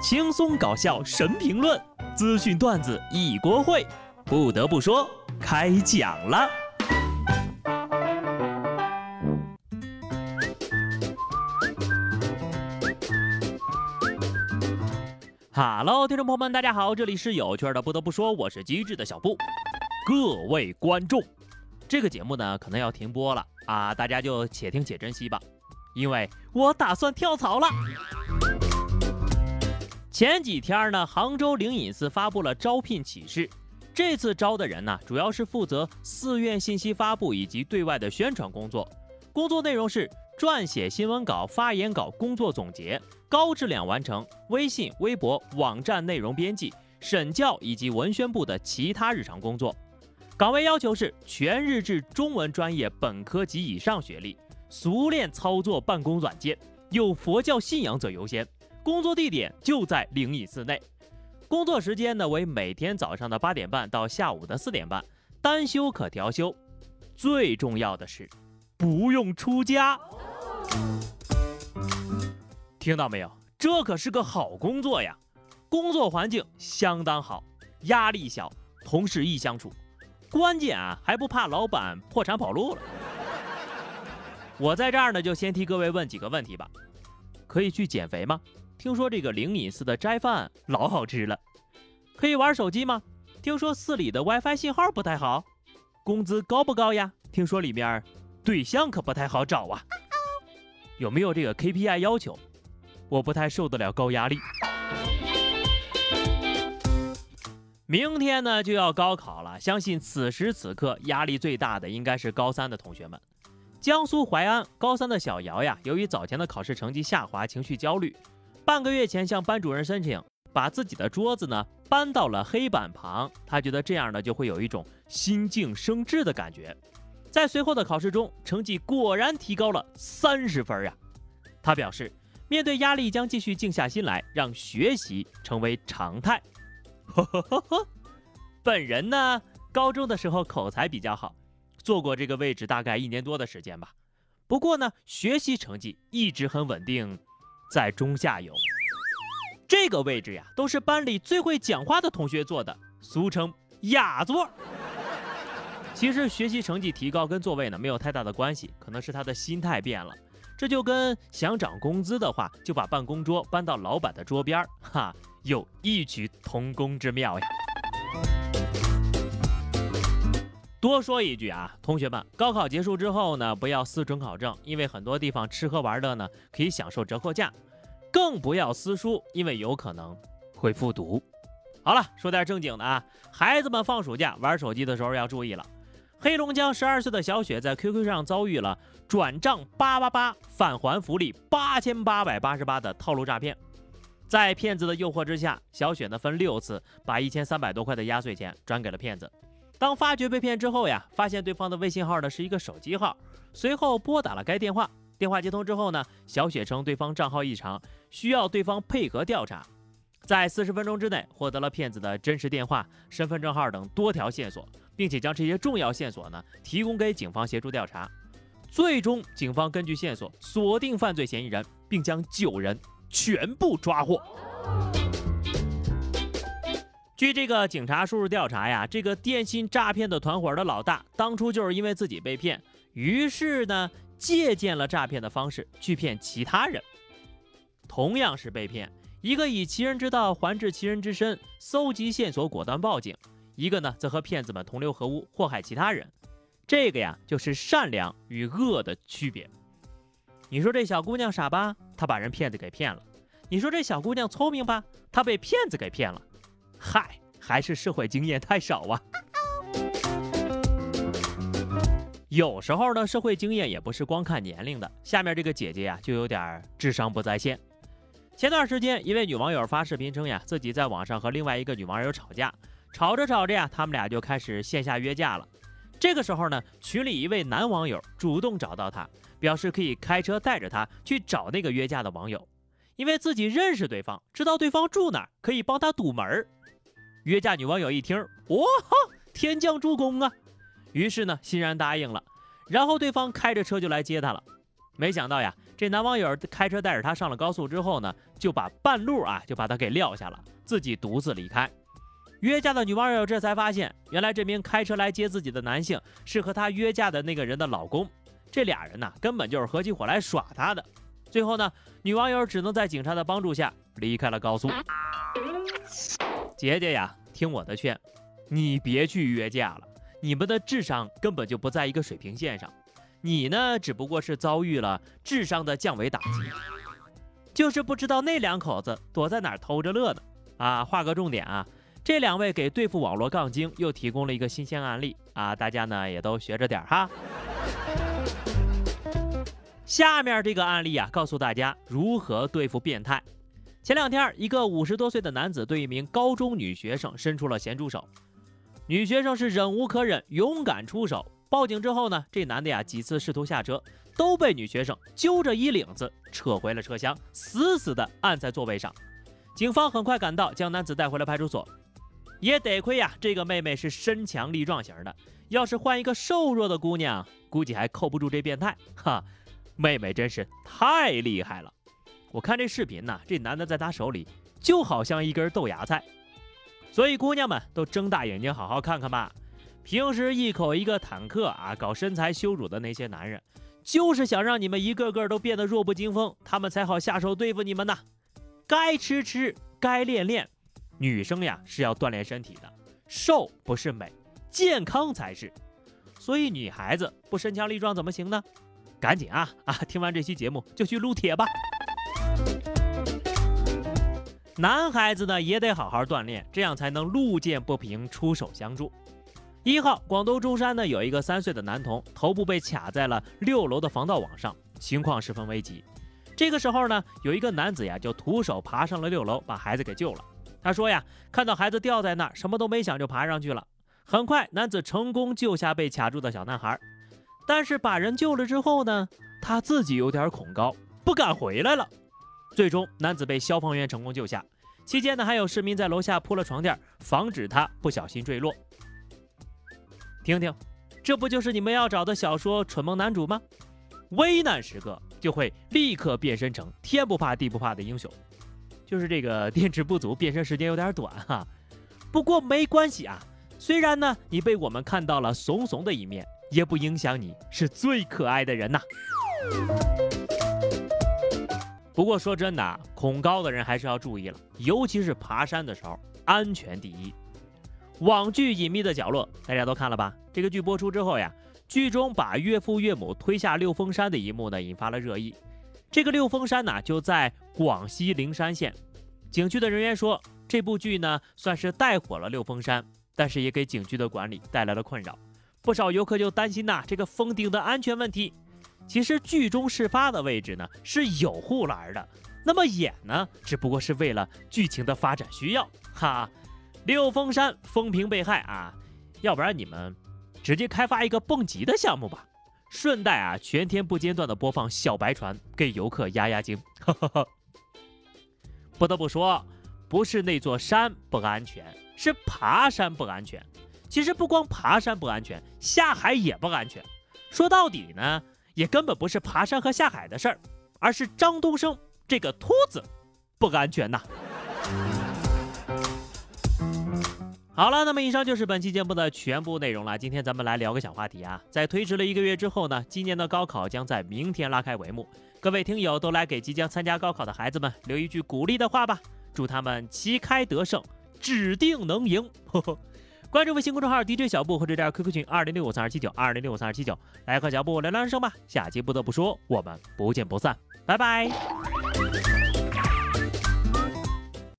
轻松搞笑神评论，资讯段子一锅烩。不得不说，开讲了。Hello， 听众朋友们，大家好，这里是有趣的。不得不说，我是机智的小布。各位观众，这个节目呢可能要停播了啊，大家就且听且珍惜吧，因为我打算跳槽了。前几天呢，杭州灵隐寺发布了招聘启事。这次招的人呢，主要是负责寺院信息发布以及对外的宣传工作。工作内容是撰写新闻稿、发言稿工作总结，高质量完成微信、微博、网站内容编辑、审教以及文宣部的其他日常工作。岗位要求是全日制中文专业本科及以上学历，熟练操作办公软件，有佛教信仰者优先。工作地点就在灵隐寺内，工作时间呢为每天早上的8点半到下午的4点半，单休可调休。最重要的是，不用出家。听到没有？这可是个好工作呀！工作环境相当好，压力小，同事易相处，关键啊还不怕老板破产跑路了。我在这儿呢，就先替各位问几个问题吧。可以去减肥吗？听说这个灵隐寺的斋饭老好吃了。可以玩手机吗？听说寺里的 WiFi 信号不太好。工资高不高呀？听说里面对象可不太好找啊。有没有这个 KPI 要求？我不太受得了高压力。明天呢就要高考了，相信此时此刻压力最大的应该是高3的同学们。江苏淮安高3的小姚呀，由于早前的考试成绩下滑，情绪焦虑，半个月前向班主任申请，把自己的桌子呢搬到了黑板旁，他觉得这样呢就会有一种心静升智的感觉。在随后的考试中，成绩果然提高了30分呀。他表示，面对压力将继续静下心来，让学习成为常态。本人呢，高中的时候口才比较好，做过这个位置大概1年多的时间吧。不过呢，学习成绩一直很稳定，在中下游。这个位置呀，都是班里最会讲话的同学做的，俗称雅座。其实学习成绩提高跟座位呢没有太大的关系，可能是他的心态变了。这就跟想涨工资的话，就把办公桌搬到老板的桌边，有异曲同工之妙呀。多说一句啊，同学们，高考结束之后呢，不要撕准考证，因为很多地方吃喝玩乐呢可以享受折扣价，更不要撕书，因为有可能会复读。好了，说点正经的啊，孩子们放暑假玩手机的时候要注意了。黑龙江12岁的小雪在 QQ 上遭遇了转账888返还福利8888的套路诈骗。在骗子的诱惑之下，小雪呢分6次把1300多块的压岁钱转给了骗子。当发觉被骗之后呀，发现对方的微信号呢是一个手机号，随后拨打了该电话。电话接通之后呢，小雪称对方账号异常，需要对方配合调查。在40分钟之内获得了骗子的真实电话、身份证号等多条线索，并且将这些重要线索呢提供给警方协助调查。最终，警方根据线索锁定犯罪嫌疑人，并将9人全部抓获。据这个警察叔叔调查呀，这个电信诈骗的团伙的老大当初就是因为自己被骗，于是呢借鉴了诈骗的方式去骗其他人。同样是被骗，一个以其人之道还治其人之身，搜集线索果断报警，一个呢则和骗子们同流合污，祸害其他人。这个呀就是善良与恶的区别。你说这小姑娘傻吧，她把人骗子给骗了；你说这小姑娘聪明吧，她被骗子给骗了。嗨，还是社会经验太少啊。有时候呢，社会经验也不是光看年龄的。下面这个姐姐呀，就有点智商不在线。前段时间，一位女网友发视频称呀，自己在网上和另外一个女网友吵架，吵着呀，他们俩就开始线下约架了。这个时候呢，群里一位男网友主动找到她，表示可以开车带着她去找那个约架的网友，因为自己认识对方，知道对方住哪儿，可以帮他堵门。约架女网友一听，天降助攻啊！于是呢，欣然答应了。然后对方开着车就来接她了。 没想到呀，这男网友开车带着她上了高速之后呢，就把半路就把她给撂下了，自己独自离开。约架的女网友这才发现，原来这名开车来接自己的男性是和她约架的那个人的老公，这俩人呢根本就是合起伙来耍她的。最后呢，女网友只能在警察的帮助下离开了高速。姐姐呀，听我的劝，你别去约架了，你们的智商根本就不在一个水平线上。你呢，只不过是遭遇了智商的降维打击，就是不知道那两口子躲在哪儿偷着乐呢。划个重点这两位给对付网络杠精又提供了一个新鲜案例大家呢也都学着点哈。下面这个案例告诉大家如何对付变态。前两天，一个50多岁的男子对一名高中女学生伸出了咸猪手，女学生是忍无可忍，勇敢出手。报警之后呢，这男的几次试图下车，都被女学生揪着衣领子扯回了车厢，死死地按在座位上。警方很快赶到，将男子带回了派出所。也得亏这个妹妹是身强力壮型的，要是换一个瘦弱的姑娘，估计还扣不住这变态。妹妹真是太厉害了。我看这视频这男的在她手里就好像一根豆芽菜。所以姑娘们都睁大眼睛好好看看吧。平时一口一个坦克搞身材羞辱的那些男人，就是想让你们一个个都变得弱不禁风，他们才好下手对付你们呢。该吃吃，该练练。女生是要锻炼身体的，瘦不是美，健康才是。所以女孩子不身强力壮怎么行呢？赶紧听完这期节目就去撸铁吧。男孩子呢也得好好锻炼，这样才能路见不平，出手相助。1号，广东中山呢有一个3岁的男童，头部被卡在了6楼的防盗网上，情况十分危急。这个时候呢，有一个男子就徒手爬上了6楼，把孩子给救了。他说看到孩子掉在那儿，什么都没想就爬上去了。很快，男子成功救下被卡住的小男孩，但是把人救了之后呢，他自己有点恐高，不敢回来了。最终，男子被消防员成功救下。期间呢，还有市民在楼下铺了床垫，防止他不小心坠落。听听，这不就是你们要找的小说蠢萌男主吗？危难时刻就会立刻变身成天不怕地不怕的英雄。就是这个电池不足，变身时间有点短不过没关系虽然呢你被我们看到了怂怂的一面，也不影响你是最可爱的人呐。不过说真的恐高的人还是要注意了，尤其是爬山的时候，安全第一。网剧《隐秘的角落》大家都看了吧？这个剧播出之后剧中把岳父岳母推下六峰山的一幕呢，引发了热议。这个六峰山就在广西灵山县。景区的人员说，这部剧呢算是带火了六峰山，但是也给景区的管理带来了困扰。不少游客就担心这个峰顶的安全问题。其实剧中事发的位置呢是有护栏的，那么演呢只不过是为了剧情的发展需要六峰山风评被害要不然你们直接开发一个蹦极的项目吧，顺带全天不间断的播放小白船，给游客压压惊。不得不说，不是那座山不安全，是爬山不安全。其实不光爬山不安全，下海也不安全。说到底呢，也根本不是爬山和下海的事儿，而是张东升这个秃子不安全呐。好了，那么以上就是本期节目的全部内容了。今天咱们来聊个小话题在推迟了1个月之后呢，今年的高考将在明天拉开帷幕。各位听友都来给即将参加高考的孩子们留一句鼓励的话吧，祝他们旗开得胜，指定能赢。关注微信公众号 DJ 小布或者加 QQ 群2065327920653279，来和小布聊聊人生吧。下期不得不说，我们不见不散，拜拜。